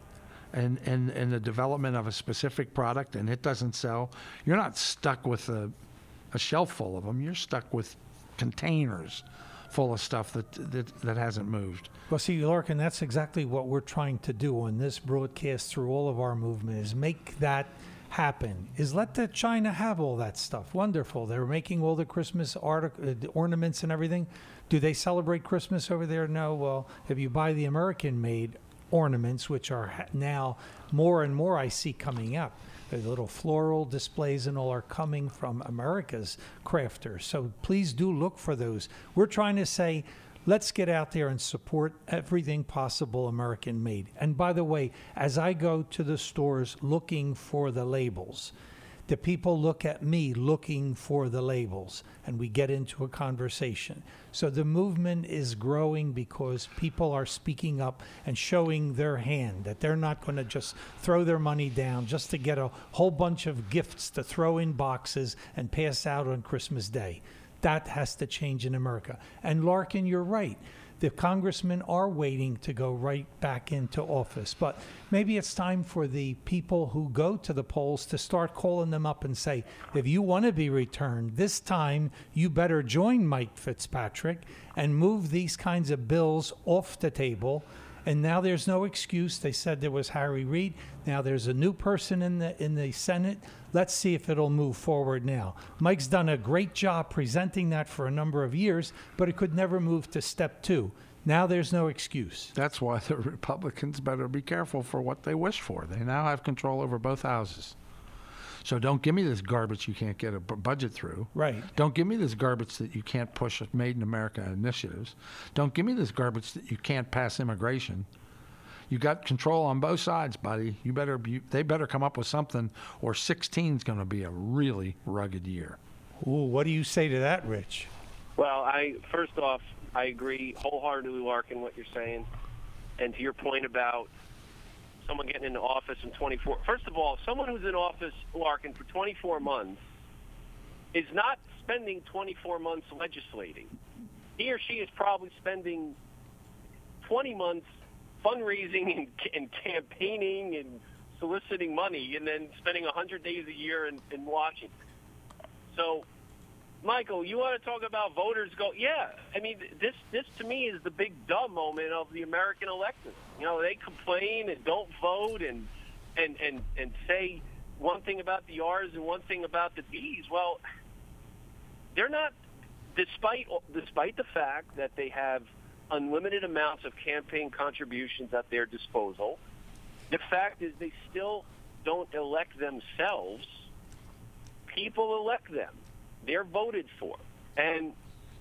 in, in, in the development of a specific product and it doesn't sell, you're not stuck with a, a shelf full of them. You're stuck with containers full of stuff that, that, that hasn't moved. Well, see, Larkin, that's exactly what we're trying to do on this broadcast through all of our movement is make that happen, is let the China have all that stuff. Wonderful. They're making all the Christmas artic- uh, ornaments and everything. Do they celebrate Christmas over there? No. Well, if you buy the American-made ornaments, which are ha- now more and more I see coming up, the little floral displays and all are coming from America's crafters. So please do look for those. We're trying to say, let's get out there and support everything possible American made. And by the way, as I go to the stores looking for the labels, the people look at me looking for the labels, and we get into a conversation. So the movement is growing because people are speaking up and showing their hand, that they're not going to just throw their money down just to get a whole bunch of gifts to throw in boxes and pass out on Christmas Day. That has to change in America. And Larkin, you're right. The congressmen are waiting to go right back into office. But maybe it's time for the people who go to the polls to start calling them up and say, if you want to be returned, this time you better join Mike Fitzpatrick and move these kinds of bills off the table. And now there's no excuse. They said there was Harry Reid. Now there's a new person in the in the Senate. Let's see if it'll move forward now. Mike's done a great job presenting that for a number of years, but it could never move to step two. Now there's no excuse. That's why the Republicans better be careful for what they wish for. They now have control over both houses. So don't give me this garbage you can't get a b- budget through. Right. Don't give me this garbage that you can't push Made in America initiatives. Don't give me this garbage that you can't pass immigration. You got control on both sides, buddy. You better be, they better come up with something, or sixteen is going to be a really rugged year. Ooh, what do you say to that, Rich? Well, I first off, I agree wholeheartedly, Larkin, what you're saying. And to your point about someone getting into office in twenty-four. First of all, someone who's in office, Larkin, for twenty-four months is not spending twenty-four months legislating. He or she is probably spending twenty months fundraising and, and campaigning and soliciting money, and then spending one hundred days a year in, in Washington. So, Michael, you want to talk about voters go, yeah, I mean, this, this to me is the big dumb moment of the American electorate. You know, they complain and don't vote and, and, and, and say one thing about the R's and one thing about the D's. Well, they're not, despite despite the fact that they have unlimited amounts of campaign contributions at their disposal, the fact is they still don't elect themselves. People elect them. They're voted for. And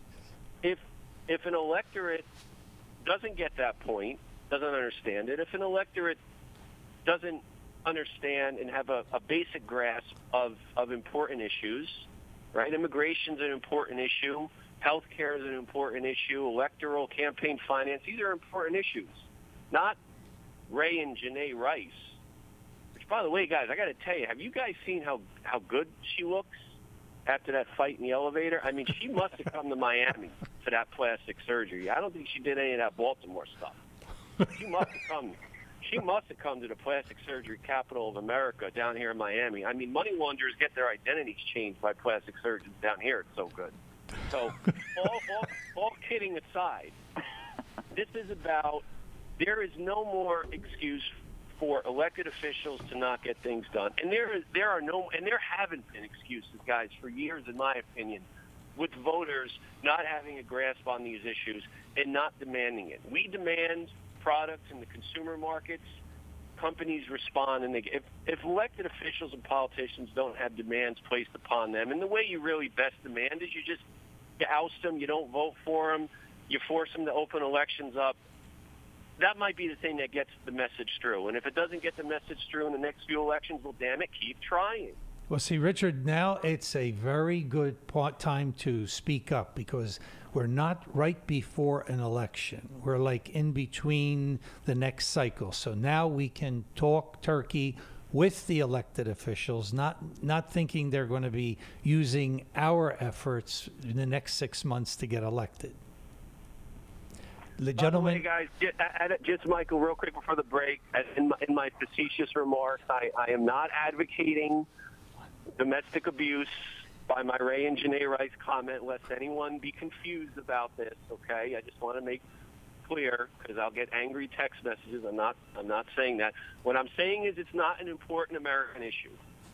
if if an electorate doesn't get that point, doesn't understand it, if an electorate doesn't understand and have a, a basic grasp of, of important issues, right? Immigration's an important issue. Healthcare is an important issue. Electoral campaign finance, these are important issues. Not Ray and Janae Rice. Which, by the way, guys, I got to tell you, have you guys seen how, how good she looks after that fight in the elevator? I mean, she must have come to Miami for that plastic surgery. I don't think she did any of that Baltimore stuff. She must have come. She must have come to the plastic surgery capital of America down here in Miami. I mean, money launderers get their identities changed by plastic surgeons down here. It's so good. So, all, all, all kidding aside, this is about there is no more excuse for elected officials to not get things done, and there is there are no and there haven't been excuses, guys, for years, in my opinion, with voters not having a grasp on these issues and not demanding it. We demand products in the consumer markets. Companies respond, and they, if, if elected officials and politicians don't have demands placed upon them, and the way you really best demand is you just you oust them, you don't vote for them, you force them to open elections up. That might be the thing that gets the message through. And if it doesn't get the message through in the next few elections, well, damn it, keep trying. Well, see, Richard, now it's a very good po- time to speak up because we're not right before an election. We're like in between the next cycle. So now we can talk turkey with the elected officials, not not thinking they're going to be using our efforts in the next six months to get elected. The gentleman, By the way, guys, just, just Michael, real quick before the break, in my, in my facetious remarks, I, I am not advocating domestic abuse by my Ray and Janae Rice comment, lest anyone be confused about this, okay? I just want to make clear, because I'll get angry text messages. I'm not, I'm not saying that. What I'm saying is it's not an important American issue.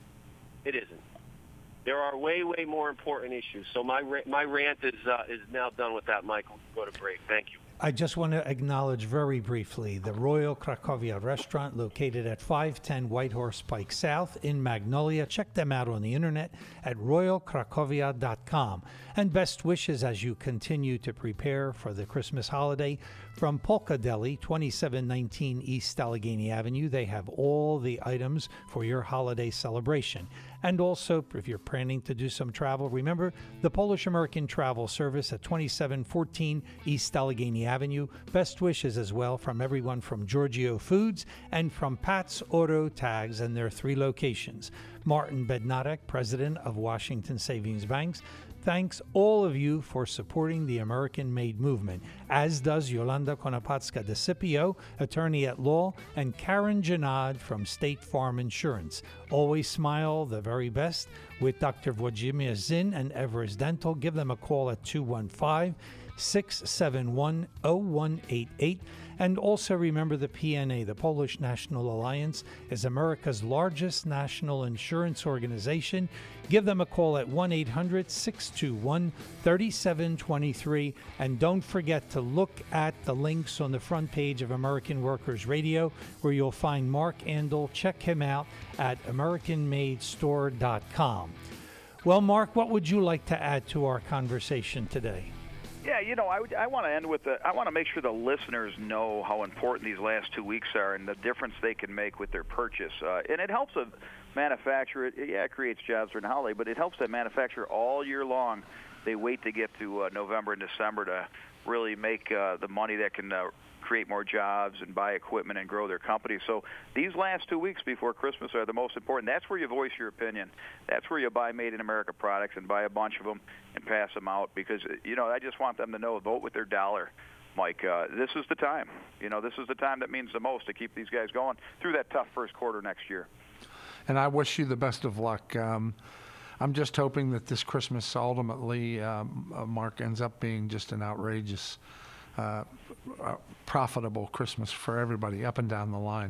It isn't. There are way, way more important issues. So my my rant is uh, is now done with that, Michael. Go to break. Thank you. I just want to acknowledge very briefly the Royal Cracovia restaurant located at five ten White Horse Pike South in Magnolia. Check them out on the internet at royal cracovia dot com. And best wishes as you continue to prepare for the Christmas holiday. From Polka Deli, twenty-seven nineteen East Allegheny Avenue, they have all the items for your holiday celebration. And also, if you're planning to do some travel, remember the Polish American Travel Service at twenty-seven fourteen East Allegheny Avenue. Best wishes as well from everyone from Giorgio Foods and from Pat's Auto Tags and their three locations. Martin Bednarek, president of Washington Savings Banks, thanks all of you for supporting the American-made movement, as does Yolanda Konopatska de Scipio, attorney at law, and Karen Janad from State Farm Insurance. Always smile the very best with Doctor Wojciech Zinn and Everest Dental. Give them a call at two one five, six seven one, zero one eight eight. And also remember the P N A, the Polish National Alliance, is America's largest national insurance organization. Give them a call at one eight hundred, six two one, three seven two three. And don't forget to look at the links on the front page of American Workers Radio, where you'll find Mark Andel. Check him out at american made store dot com. Well, Mark, what would you like to add to our conversation today? Yeah, you know, I, would, I want to end with the, I want to make sure the listeners know how important these last two weeks are and the difference they can make with their purchase. Uh, and it helps a manufacturer. It, yeah, it creates jobs during the holiday, but it helps that manufacturer all year long. They wait to get to uh, November and December to really make uh, the money that can uh, create more jobs and buy equipment and grow their company. So these last two weeks before Christmas are the most important. That's where you voice your opinion. That's where you buy Made in America products and buy a bunch of them and pass them out because, you know, I just want them to know, vote with their dollar. Mike, uh, this is the time. You know, this is the time that means the most to keep these guys going through that tough first quarter next year. And I wish you the best of luck. Um, I'm just hoping that this Christmas ultimately, um, uh, Mark, ends up being just an outrageous Uh, uh, profitable Christmas for everybody up and down the line.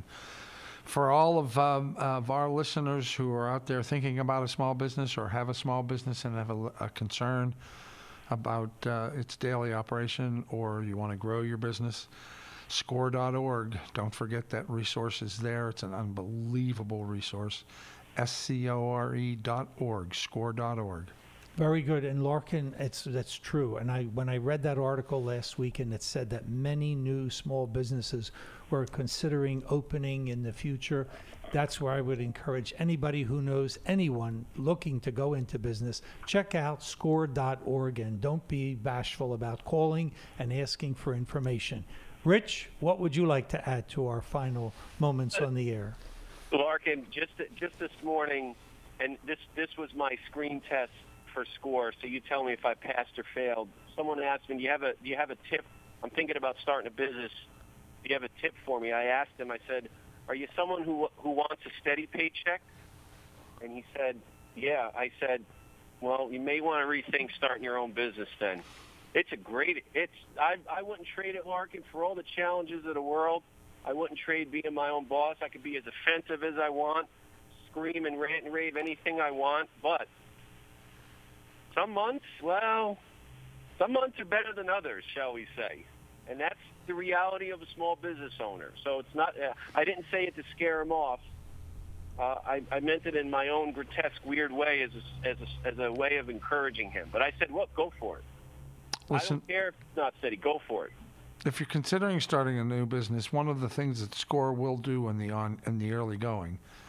For all of, um, of our listeners who are out there thinking about a small business or have a small business and have a, a concern about uh, its daily operation, or you want to grow your business, score dot org. Don't forget that resource is there. It's an unbelievable resource. S C O R E dot org, score dot org. Very good. And Larkin, it's that's true. And I when I read that article last week, and it said that many new small businesses were considering opening in the future, that's where I would encourage anybody who knows anyone looking to go into business, check out score dot org and don't be bashful about calling and asking for information. Rich, what would you like to add to our final moments on the air? Larkin, just just this morning, and this this was my screen test for SCORE, so you tell me if I passed or failed. Someone asked me, do you have a do you have a tip? I'm thinking about starting a business. Do you have a tip for me? I asked him, I said, are you someone who who wants a steady paycheck? And he said, yeah. I said, well, you may want to rethink starting your own business then. It's a great, it's, I, I wouldn't trade it, Larkin, for all the challenges of the world. I wouldn't trade being my own boss. I could be as offensive as I want, scream and rant and rave anything I want, but some months, well, some months are better than others, shall we say. And that's the reality of a small business owner. So it's not, uh, I didn't say it to scare him off. Uh, I, I meant it in my own grotesque, weird way as a, as, a, as a way of encouraging him. But I said, look, go for it. Listen, I don't care if it's not steady. Go for it. If you're considering starting a new business, one of the things that SCORE will do in the on in the early going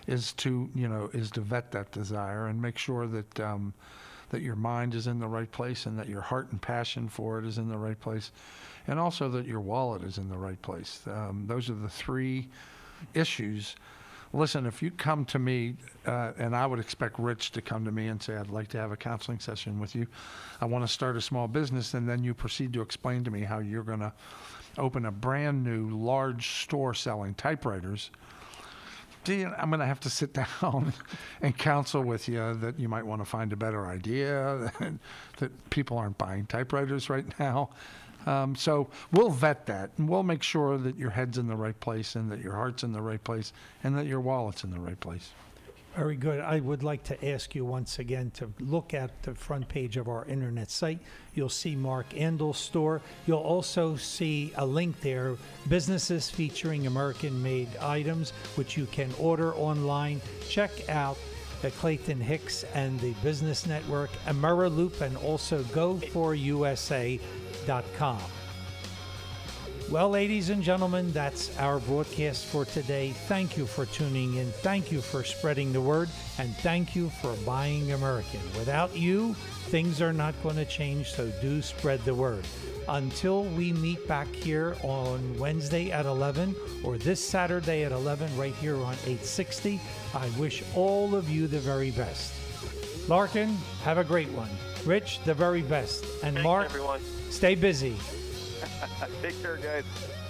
is to, you know, is to vet that desire and make sure that um, that your mind is in the right place and that your heart and passion for it is in the right place, and also that your wallet is in the right place. Um, those are the three issues. Listen, if you come to me, uh, and I would expect Rich to come to me and say, I'd like to have a counseling session with you. I want to start a small business, and then you proceed to explain to me how you're going to open a brand new large store selling typewriters. Gee, I'm going to have to sit down and counsel with you that you might want to find a better idea, that people aren't buying typewriters right now. Um, so we'll vet that, and we'll make sure that your head's in the right place and that your heart's in the right place and that your wallet's in the right place. Very good. I would like to ask you once again to look at the front page of our internet site. You'll see Mark Andel's store. You'll also see a link there, businesses featuring American-made items, which you can order online. Check out the Clayton Hicks and the Business Network, AmeriLoop, and also go for U S A dot com. Well, ladies and gentlemen, that's our broadcast for today. Thank you for tuning in. Thank you for spreading the word. And thank you for buying American. Without you, things are not going to change, so do spread the word. Until we meet back here on Wednesday at eleven or this Saturday at eleven right here on eight sixty, I wish all of you the very best. Larkin, have a great one. Rich, the very best. And Thanks, Mark, everyone. stay busy. Take care, guys.